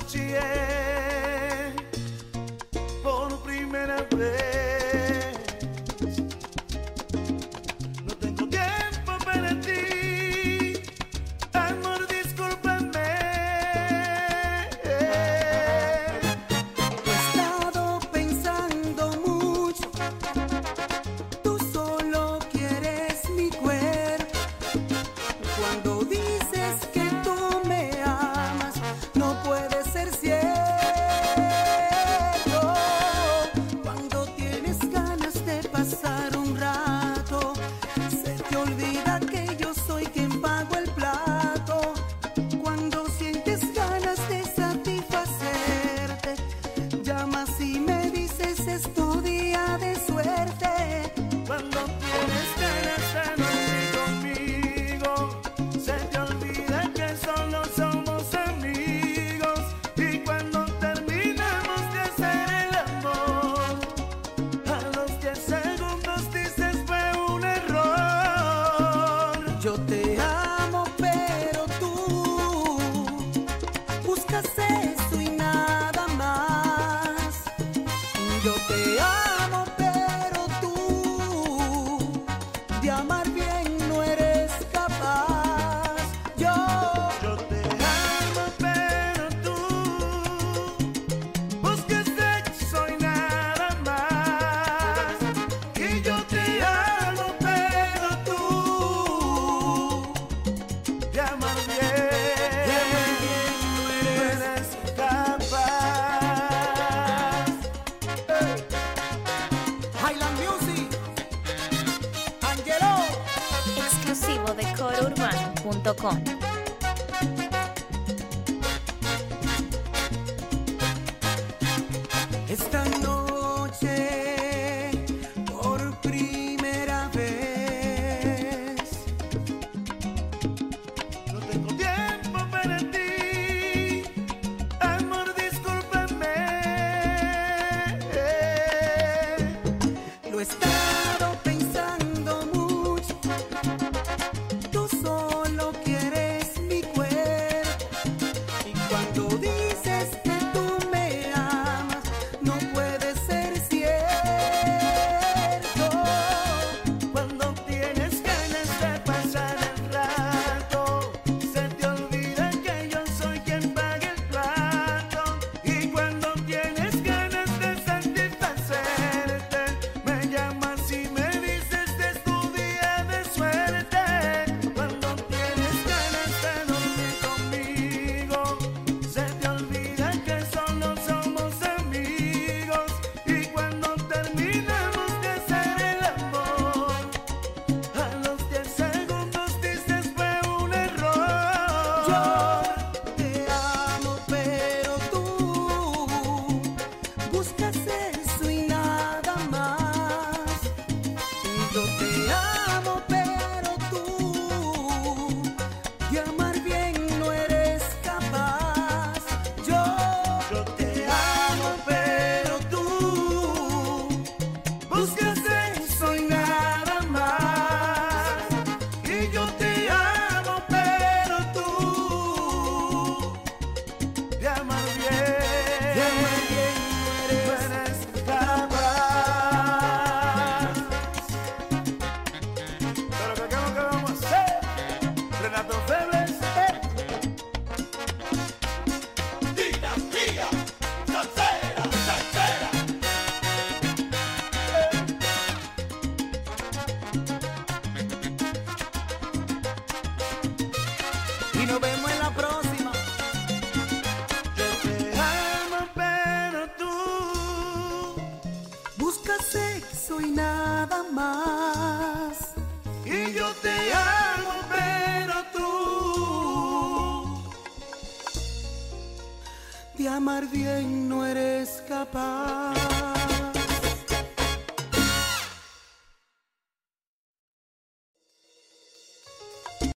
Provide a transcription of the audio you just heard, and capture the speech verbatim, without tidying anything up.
noche por primera vez. No tengo tiempo para ti, amor, discúlpame. He estado pensando mucho, tú solo quieres mi cuerpo. Cuando dices que tú me amas, no puede ser cierto. Cuando tienes ganas de pasar un rato, se te olvida que yo soy quien pago el plato. Cuando sientes ganas de satisfacerte, llamas y me dices es tu día de suerte. Cuando tienes ganas de dormir conmigo, se te olvida que solo somos amigos. Y cuando terminamos de hacer el amor, a los diez segundos dices fue un error. Yo te amo, pero tú buscas eso y nada más. Yo te amo, pero tú de amar bien no eres capaz. Yo, Yo te amo, pero tú buscas sexo y nada más. Y yo te amo, pero tú de amar bien, de amar bien no no eres. eres capaz. Highland Music, Angelo. Exclusivo de coro urbano punto com. Esta noche, por primera vez, No tengo tiempo para ti, amor, discúlpame. lo he estado pensando mucho. Tú solo quieres mi cuerpo. Y cuando dices que tú me amas, no puede ser cierto. Cuando tienes ganas de pasar el rato, se te olvida que yo soy quien paga el plato. Y cuando tienes ganas de satisfacerte, me llamas y me dices que es tu día de suerte. Cuando tienes ganas de dormir conmigo, se te olvida que solo somos amigos. Y cuando terminamos de hacer el amor, a los diez segundos dices fue un error. Yo te amo, pero tú buscas eso y nada más. Yo te amo, pero tú de amar bien no eres capaz. Yo, Yo te amo, pero tú buscas eso y nada más. Y yo te amo, pero tú de amar bien, de amar bien no no eres. eres capaz. Pero que qué es lo que vamos a hacer, Renato Febles. Dinastía salsera, salsera. Y nos vemos en la próxima. Yo te amo, pero tú Buscas sexo y nada más. y yo te amo, pero tú De amar bien no eres capaz.